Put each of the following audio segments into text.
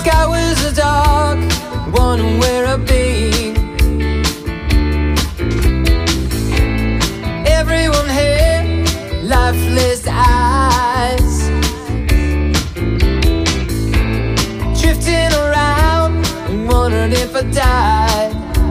sky was dark, wondering where I've been. Everyone had lifeless eyes, drifting around, wondering if I died.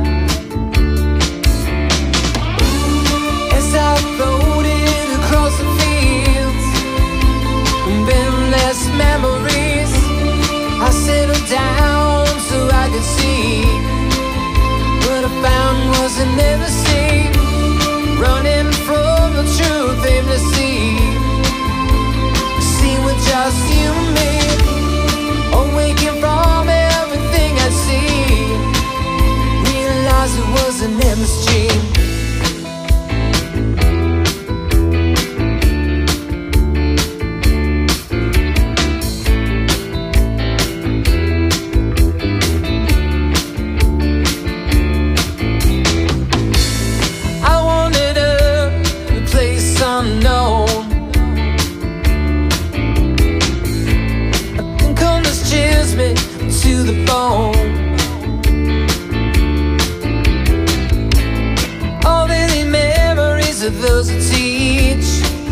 As I floated across the fields, endless memories, I settled down so I could see. What I found was an endlessly running from the truth, aimlessly. See with just you and me, awaking from everything I see. Realized it was an endless dream. To the bone, all the memories of those who teach,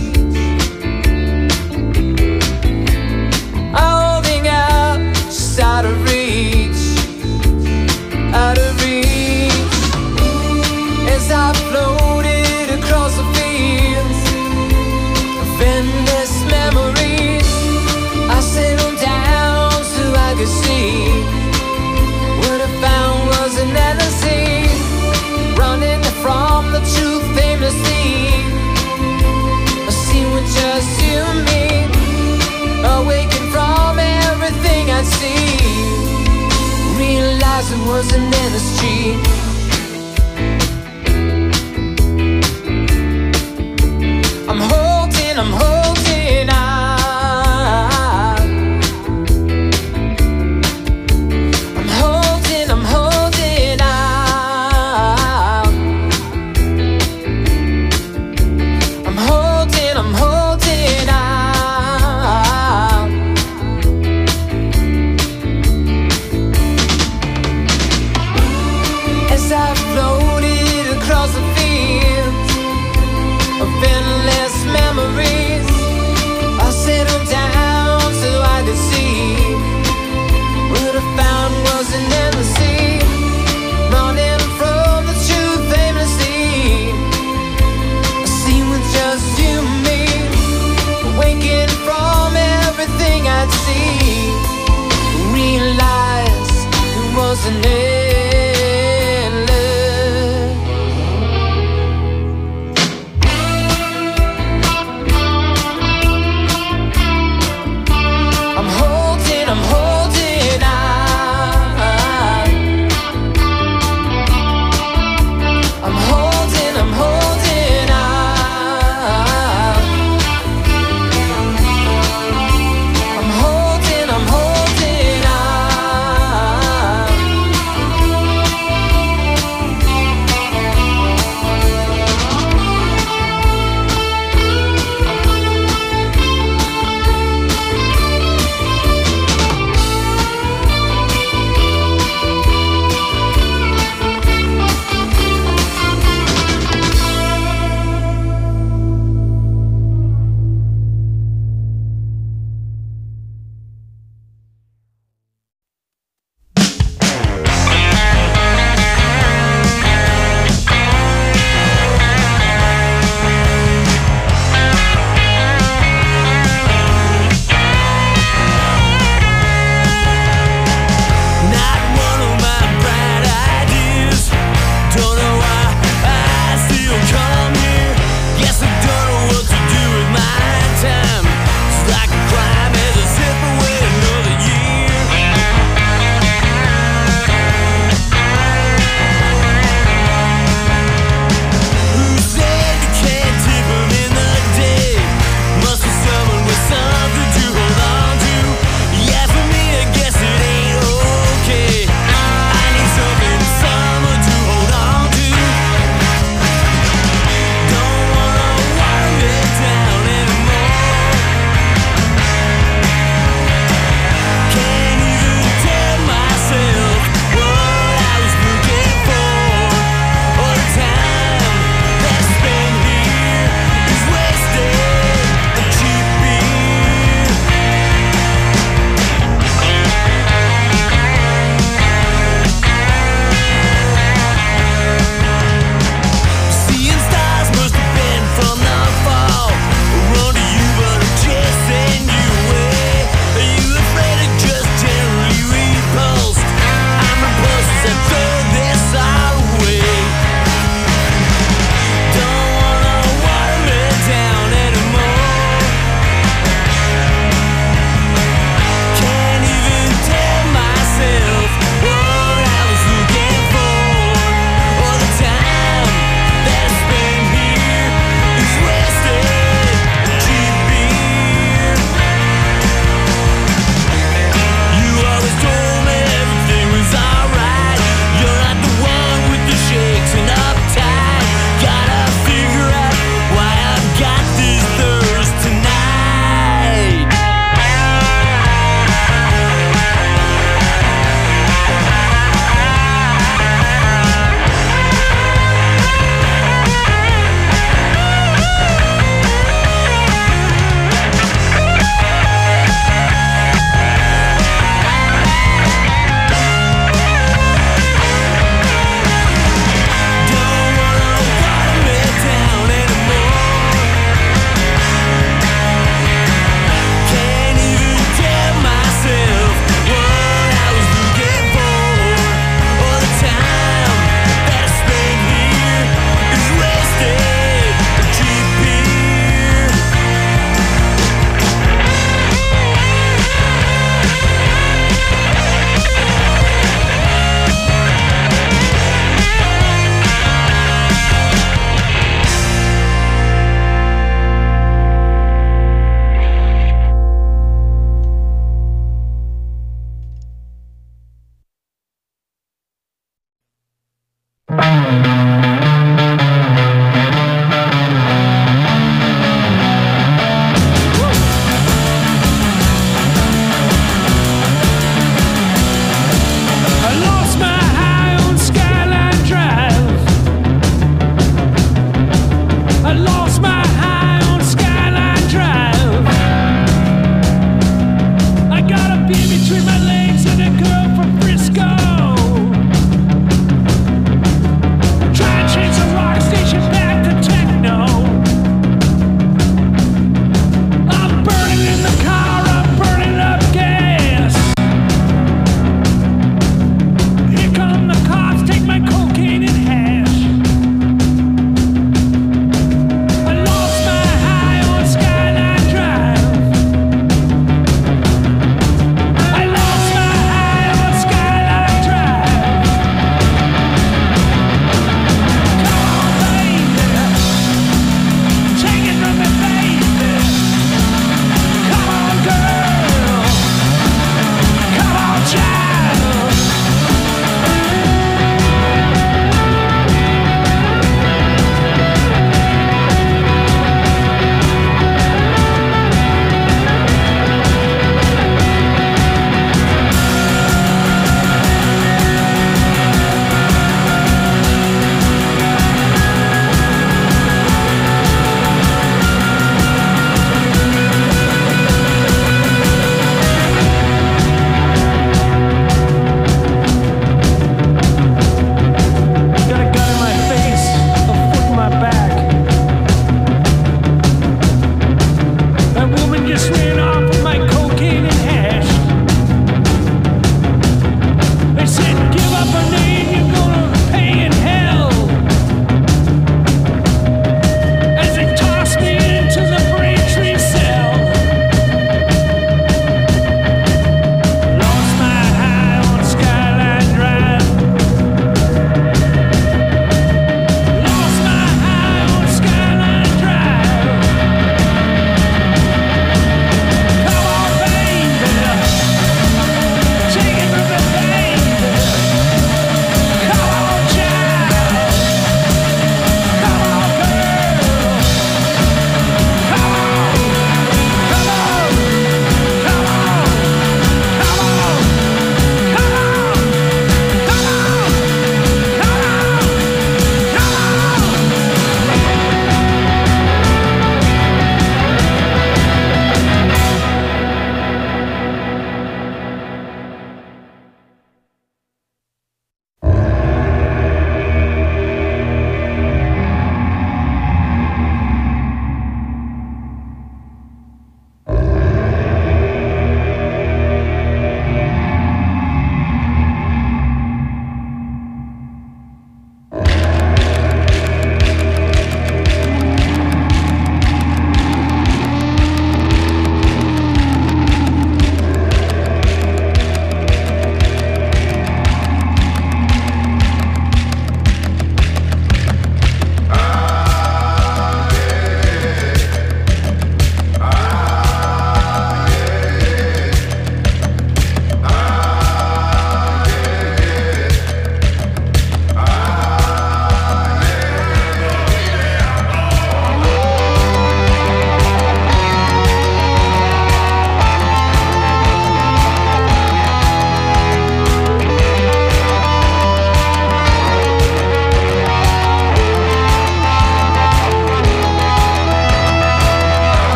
are holding out just out of reach, out of reach. As I floated across the fields of endless memories, I settled down so I could see. What I found was an endlessly running from the truth, aimlessly. I see with just you and me, awaking from everything I see. Realized it was an endless dream. I'm holding on. As I floated across the fields of endless memories, I settled down so I could see. What I found was an endlessly running from the truth, aimlessly. I see with just you and me, waking from everything I'd see. Realize it wasn't it.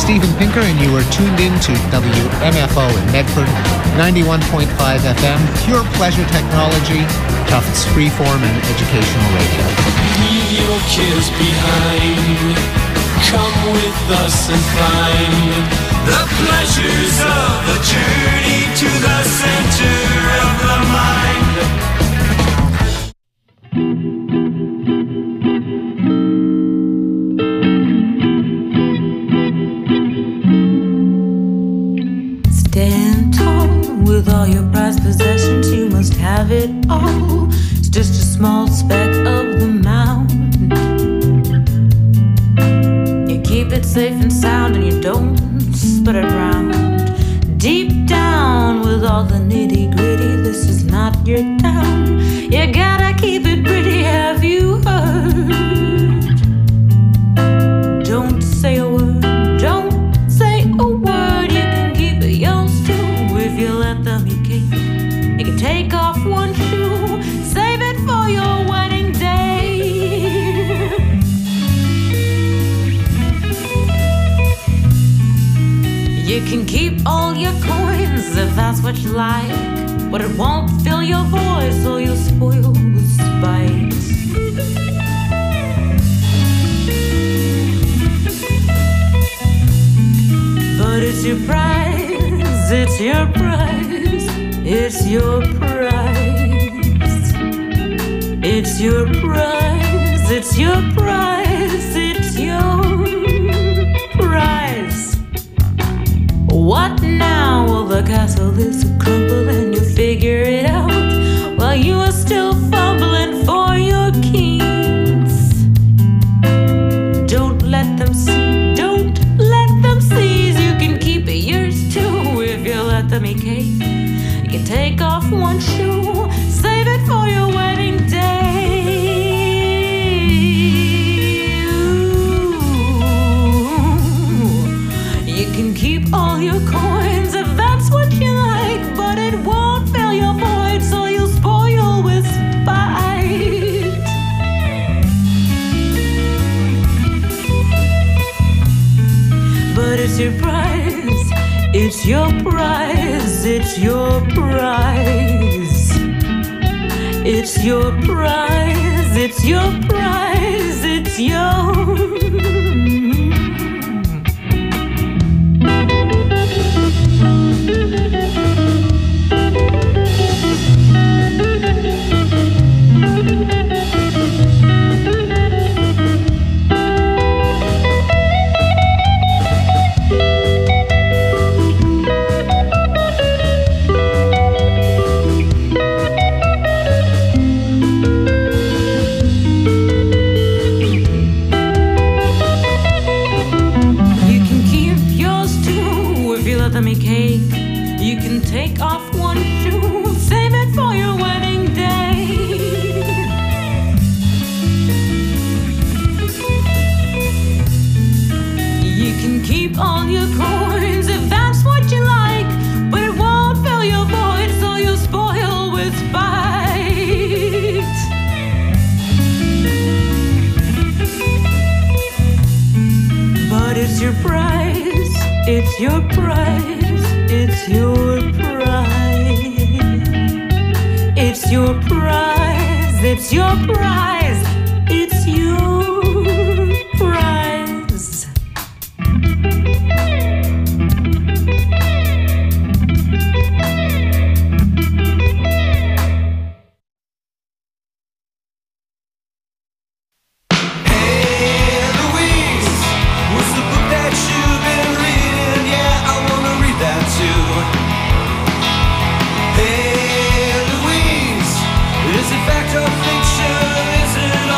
Steven Pinker, and you are tuned in to WMFO in Medford, 91.5 FM, pure pleasure technology, Tufts freeform and educational radio. Leave your kids behind. Come with us and find the pleasures of a journey to the center of the mind. Stand tall with all your prized possessions. You must have it all. It's just a small speck of the mountain. You keep it safe and sound, and you don't spread it around. Deep down with all the nitty gritty, this is not your town. You gotta keep it pretty, have you heard? Don't say a word, don't say a word. You can keep it yours too if you let them. You can take off one shoe, save it for your wedding day. You can keep all your coins if that's what you like, but it won't fill your voice, so you'll spoil with spite. But it's your prize, it's your prize, it's your prize. It's your prize, it's your prize, it's your prize. What now? Well, the castle is a crumble and you figure it out while you are still fumbling for your keys. Don't let them see, don't let them seize. You can keep it yours too if you let them eat cake. You can take off one shoe, save it for your wedding day. You can keep all your coins if that's what you like, but it won't fill your void, so you'll spoil with spite. But it's your prize, it's your prize, it's your prize. It's your prize, it's your prize, it's your. You can take off one shoe, save it for your wedding day. You can keep all your coins if that's what you like, but it won't fill your void, so you'll spoil with spite. But it's your prize, it's your prize. It's your prize. It's your prize. It's your prize. It's your prize. Hey Louise, what's the book that you've been reading? Yeah, I wanna read that too. Hey Louise, is it fact or fiction? Is it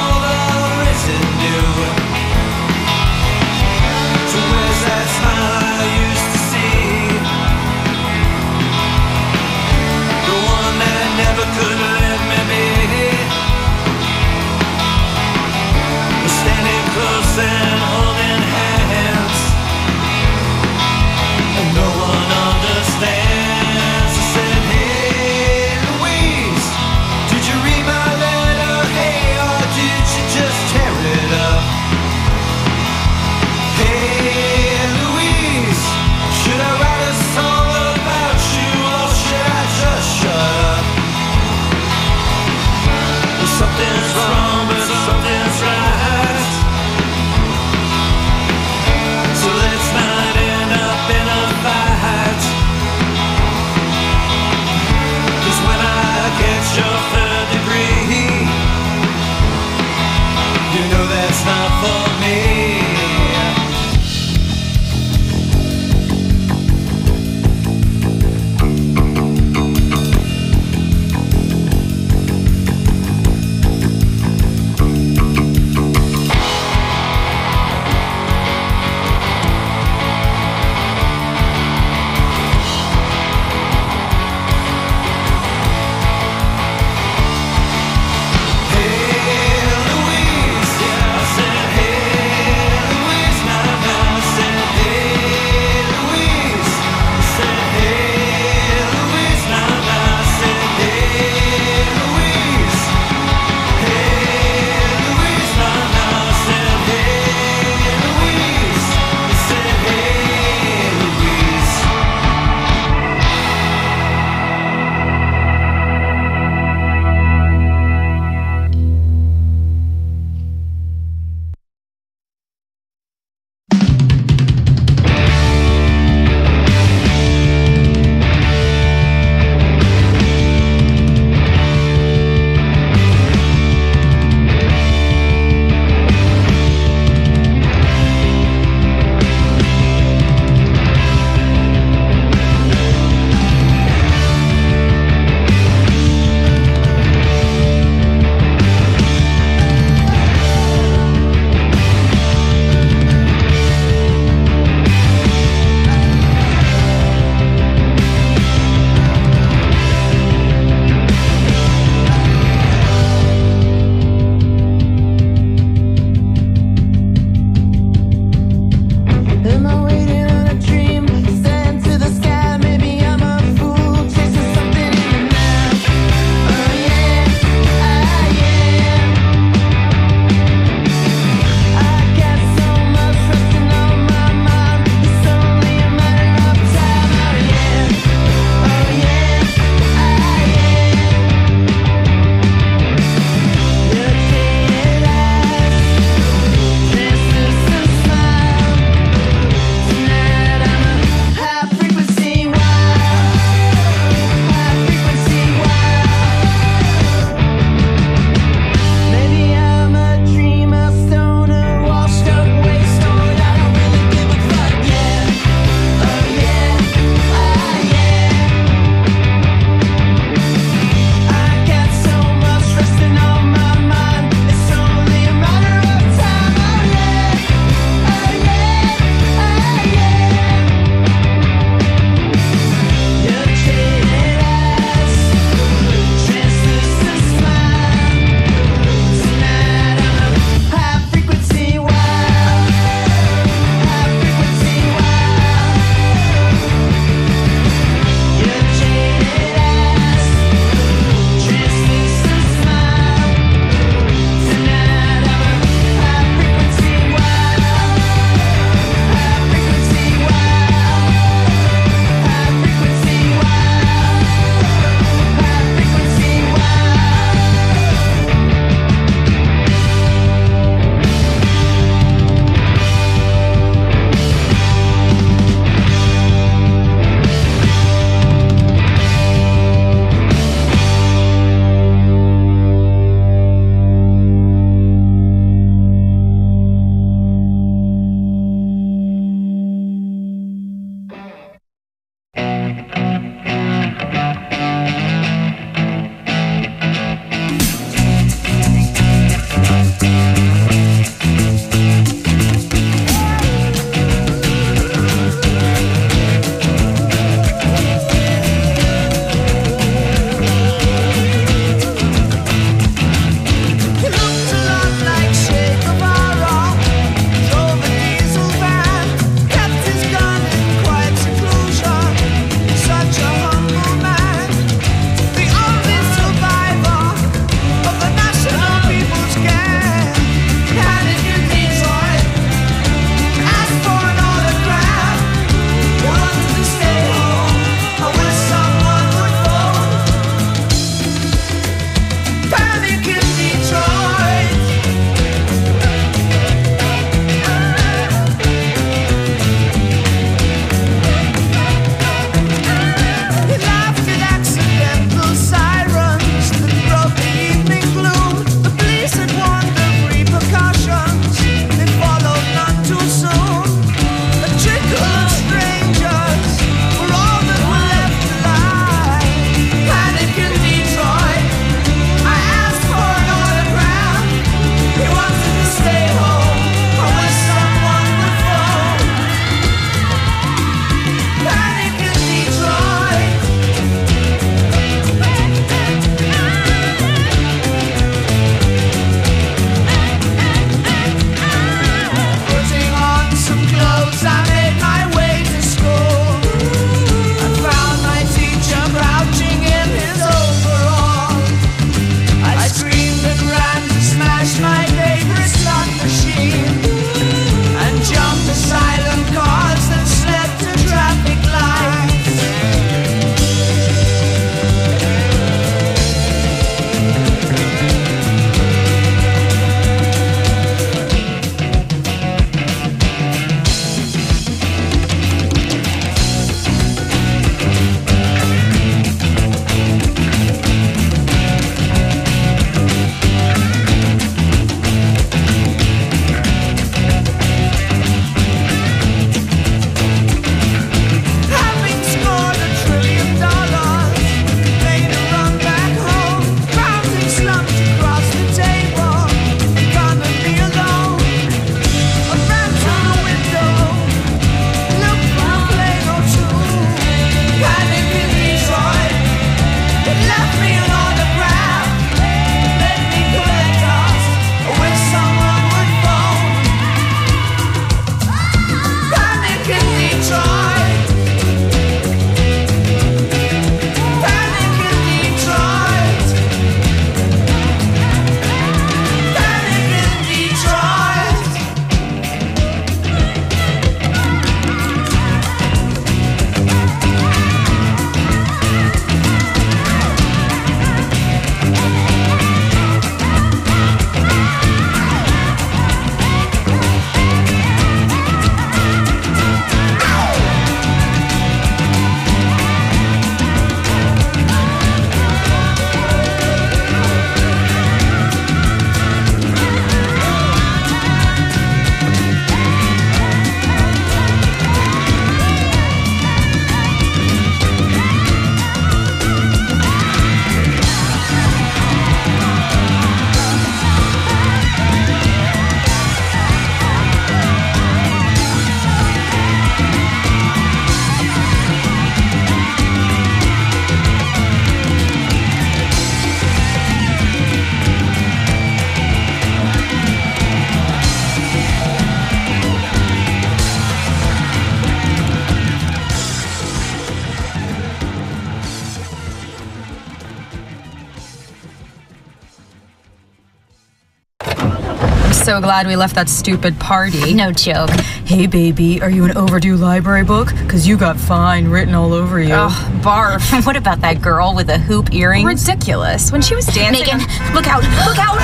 so glad we left that stupid party. No joke. Hey, baby, are you an overdue library book? Because you got fine written all over you. Oh, barf. What about that girl with the hoop earrings? Ridiculous. When she was dancing... Megan, look out! Look out!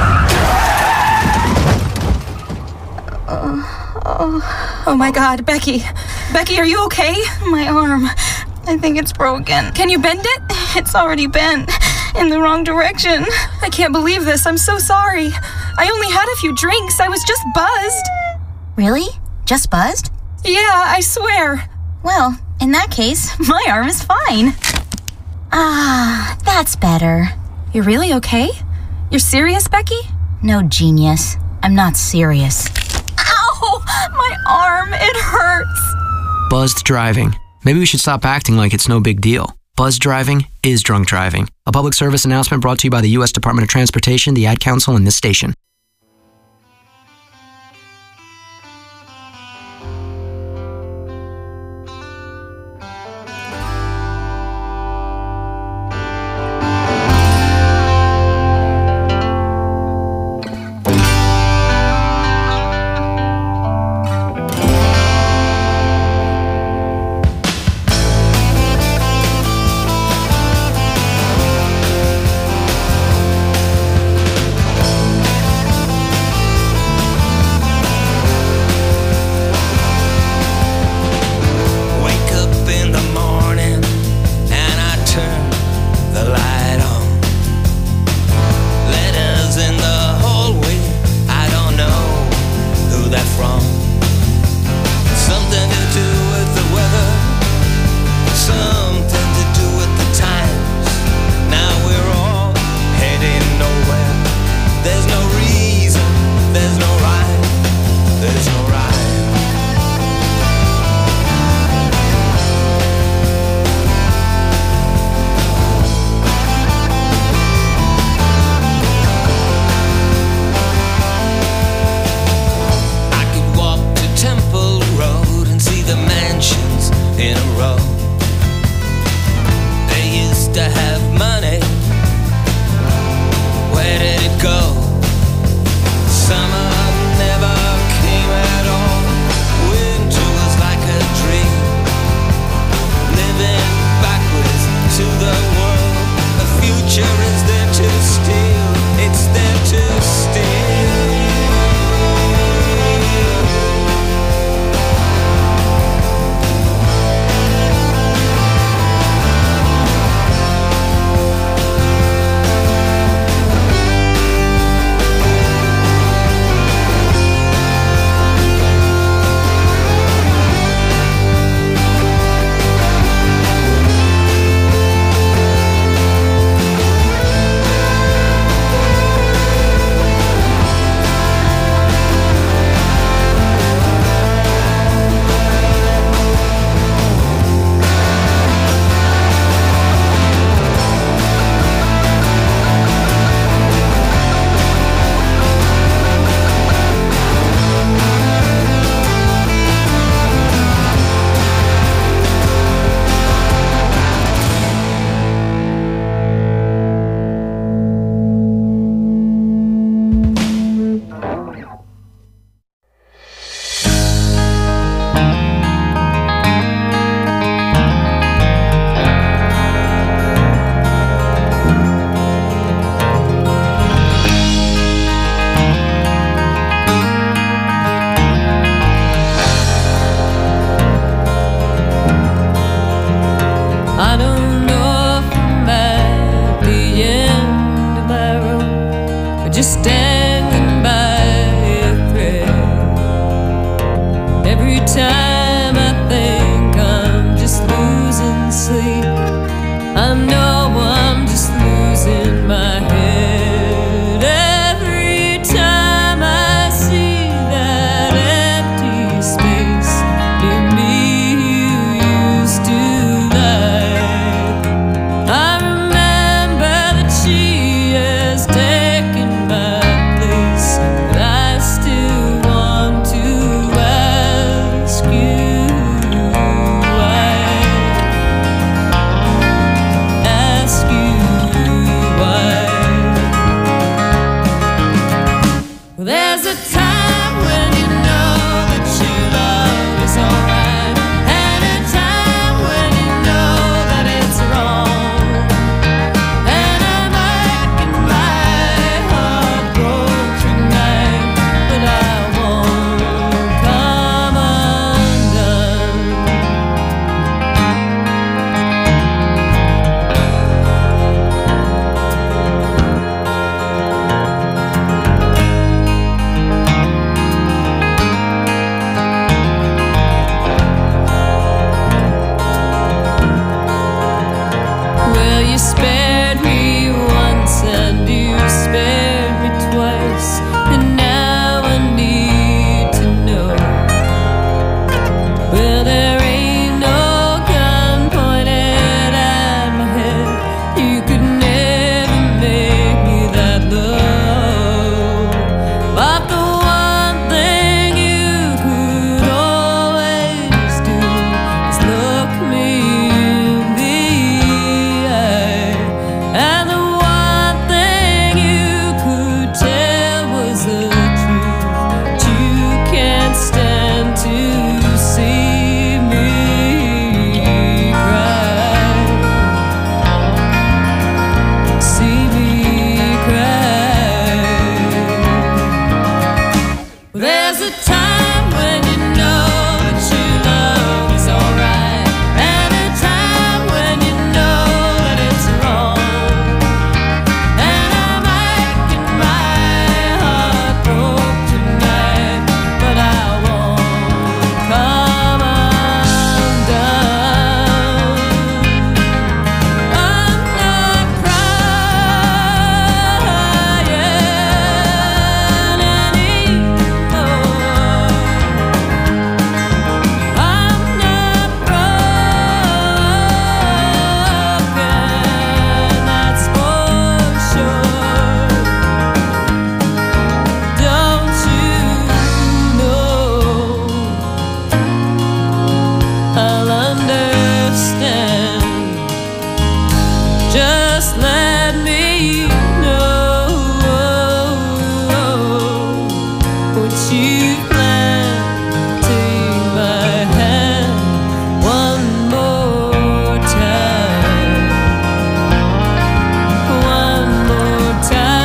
Oh my God, Becky. Becky, are you okay? My arm. I think it's broken. Can you bend it? It's already bent. In the wrong direction. I can't believe this. I'm so sorry. I only had a few drinks. I was just buzzed. Really? Just buzzed? Yeah, I swear. Well, in that case, my arm is fine. Ah, that's better. You're really okay? You're serious, Becky? No, genius. I'm not serious. Ow! My arm, it hurts. Buzzed driving. Maybe we should stop acting like it's no big deal. Buzzed driving is drunk driving. A public service announcement brought to you by the U.S. Department of Transportation, the Ad Council, and this station. just let me know what you plan. Take my hand one more time. One more time.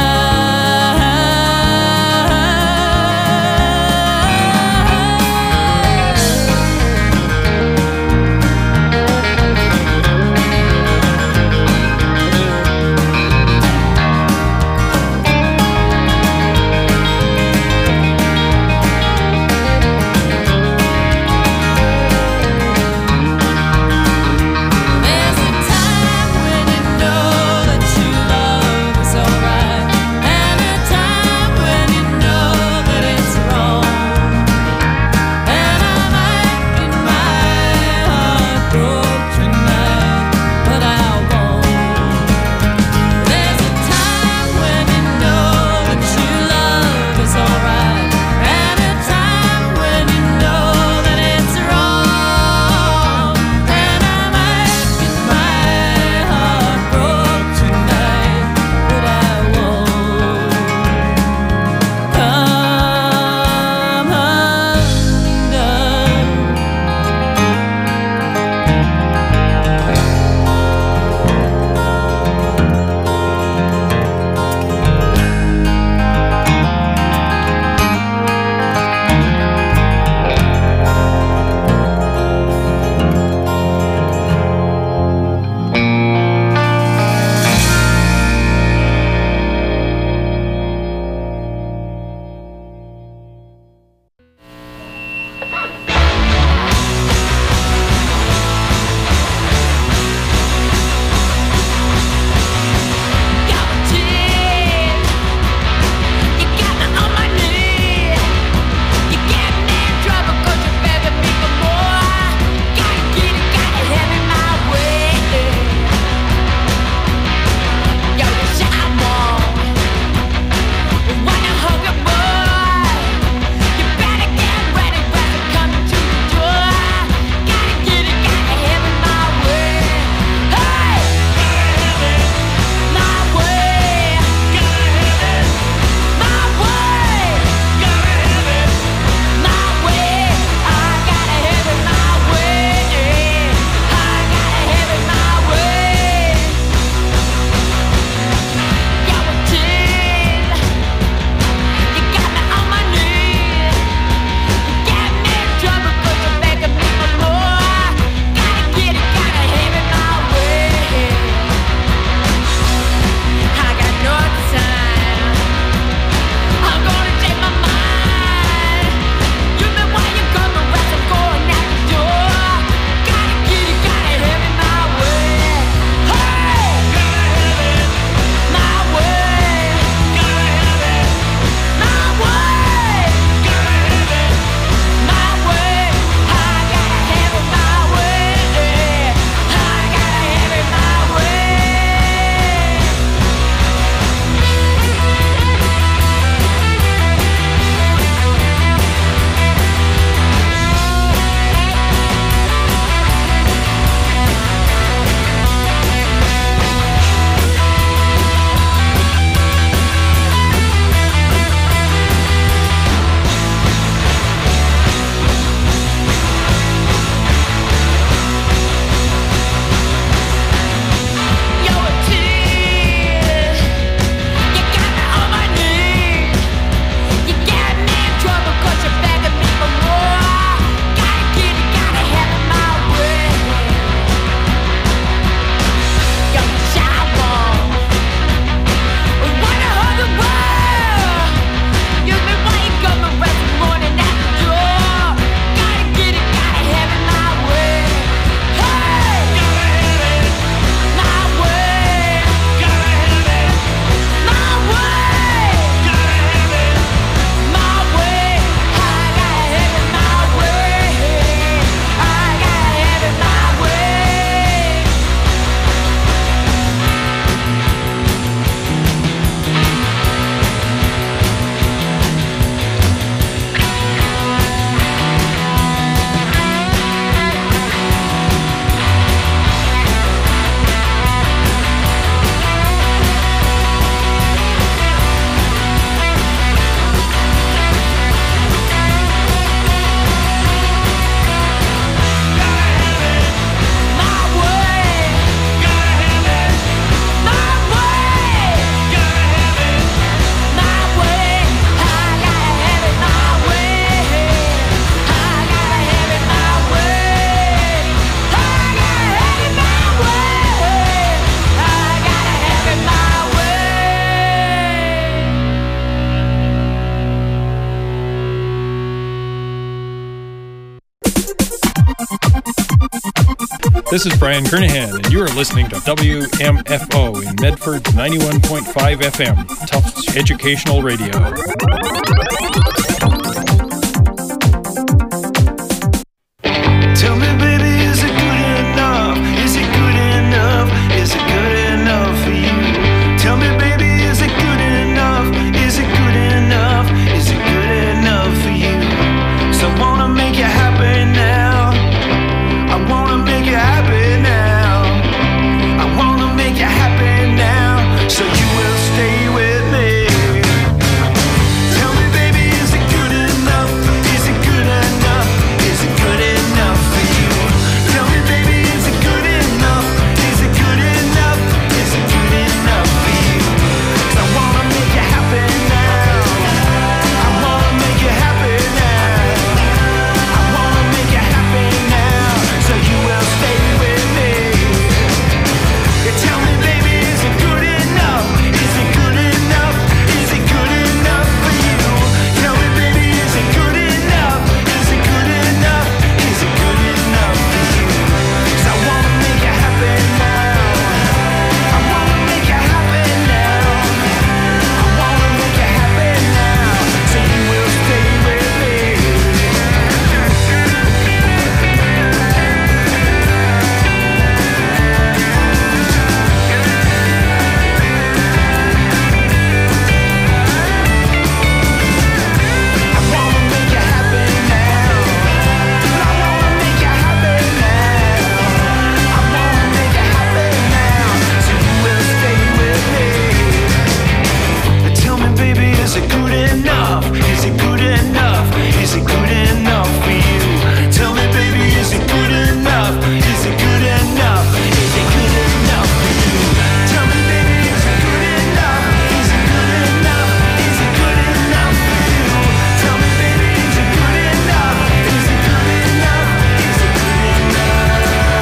This is Brian Kernahan, and you are listening to WMFO in Medford 91.5 FM, Tufts Educational Radio. Tell me, baby, is it good enough? Is it good enough? Is it good enough for you? Tell me, baby, is it good enough? Is it good enough? Is it good enough for you? So I wanna make you happy now. I wanna make you happy now. I wanna make you happy now. So you will stay with me. Tell me, baby, is it good enough? Is it good enough? Is it good enough for you? Tell me, baby, is it good enough? Is it good enough? Is it good enough for you? 'Cause I wanna make you happy now. I wanna make you happy now. I wanna make you happy now. So you will stay with me. You tell me, baby, is it good enough? Is it good enough? Is it good enough for you? Tell me, baby, is it good enough? Is it good enough? Is it good enough for you? 'Cause I wanna make you happy now. I wanna make you happy now. I wanna make you happy now. So you will stay with me. I wanna make you happy now. I wanna make you happy now. I wanna make you happy now. So you will stay with me. Tell me, baby, is it good enough? Is it good enough? Is it good enough for you? Tell me, baby, is it good enough? Is it good enough? Is it good enough for you? Tell me, baby, is it good enough? Is it good enough? Is it good enough for you? Tell me, baby, is it good enough? Is it good enough? Is it good enough?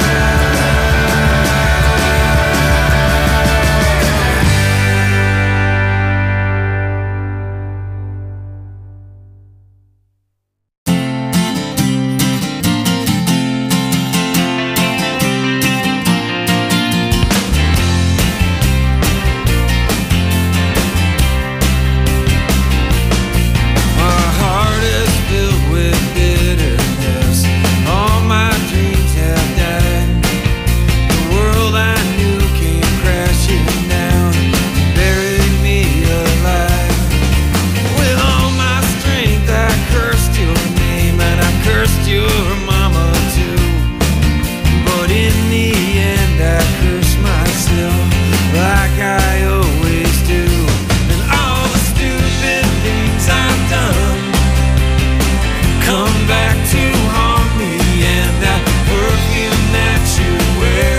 My heart is filled with bitterness. All my dreams have died. The world I knew came crashing down, buried me alive. With all my strength I cursed your name, and I cursed your mama too. But in the end I cursed myself, like I always do. And all the stupid things I've done come back to haunt me, and that perfume that you wear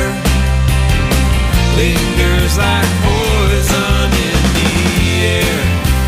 lingers like poison in the air.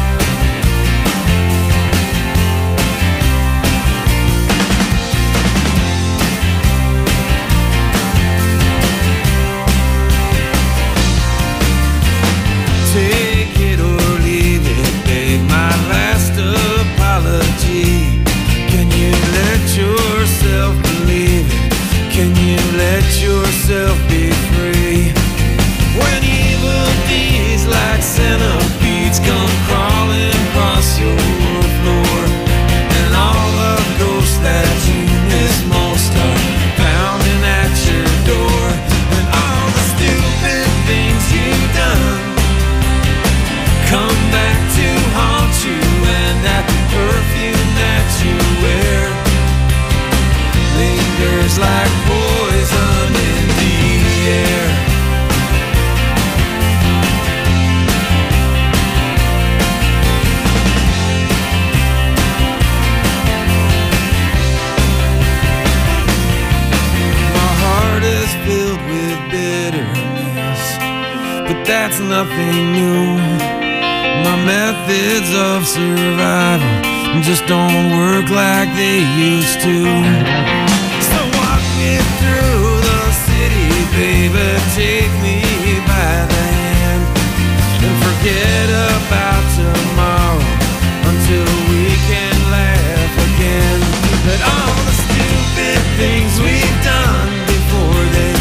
Take it or leave it, babe, my last apology. Can you let yourself believe it? Can you let yourself be free? When evil deeds like centipedes come crawling across your floor, and all the ghosts that you miss most are pounding at your door, and all the stupid things you've done come back to haunt you, and that perfume that you wear lingers like poison in the air. My heart is filled with bitterness, but that's nothing new. My methods of survival just don't work like they used to. So walk me through the city, baby, take me by the hand, and forget about tomorrow until we can laugh again. But all the stupid things we've done before they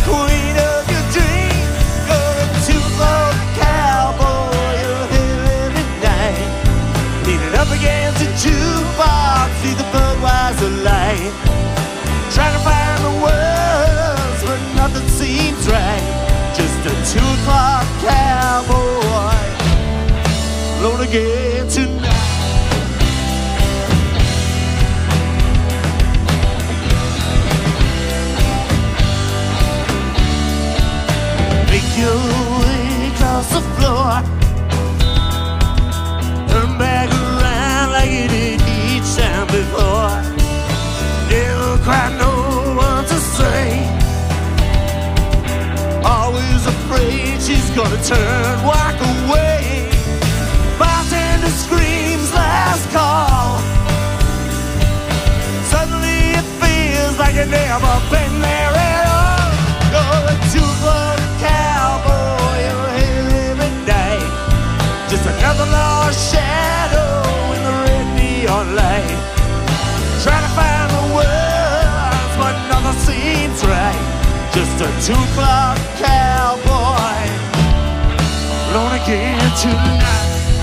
queen of your dreams. You're a two-floor cowboy, you're here every night. Leaning up against the jukebox, see the Budweiser light. Trying to find the words, but nothing seems right. Just a 2 o'clock cowboy, alone again tonight. Make your way across the floor, turn back around like you did each time before. Never quite know what to say, always afraid she's gonna turn, walk away. Bartender screams last call. Suddenly it feels like you've never been there at all. You're a 2 o'clock cowboy, you're here every night. Just another lost shadow in the red neon light. Trying to find the words, but nothing seems right. Just a 2 o'clock cowboy, alone again tonight.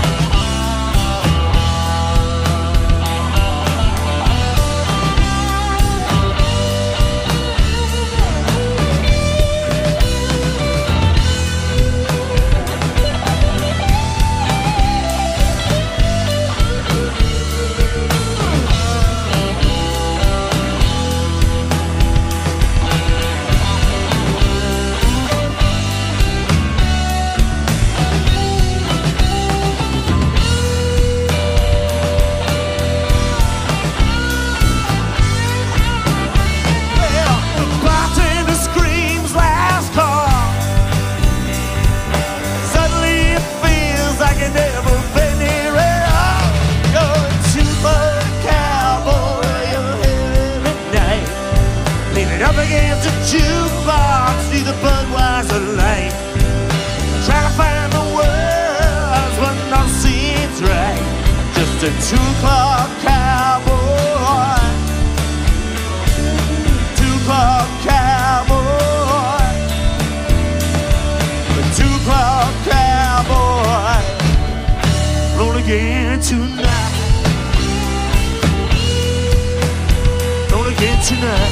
Jukebox, see the Budweiser light. Trying to find the words, but nothing seems right. Just a 2 o'clock cowboy, 2 o'clock cowboy, a 2 o'clock cowboy, roll again tonight, roll again tonight.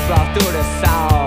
flow through the soul.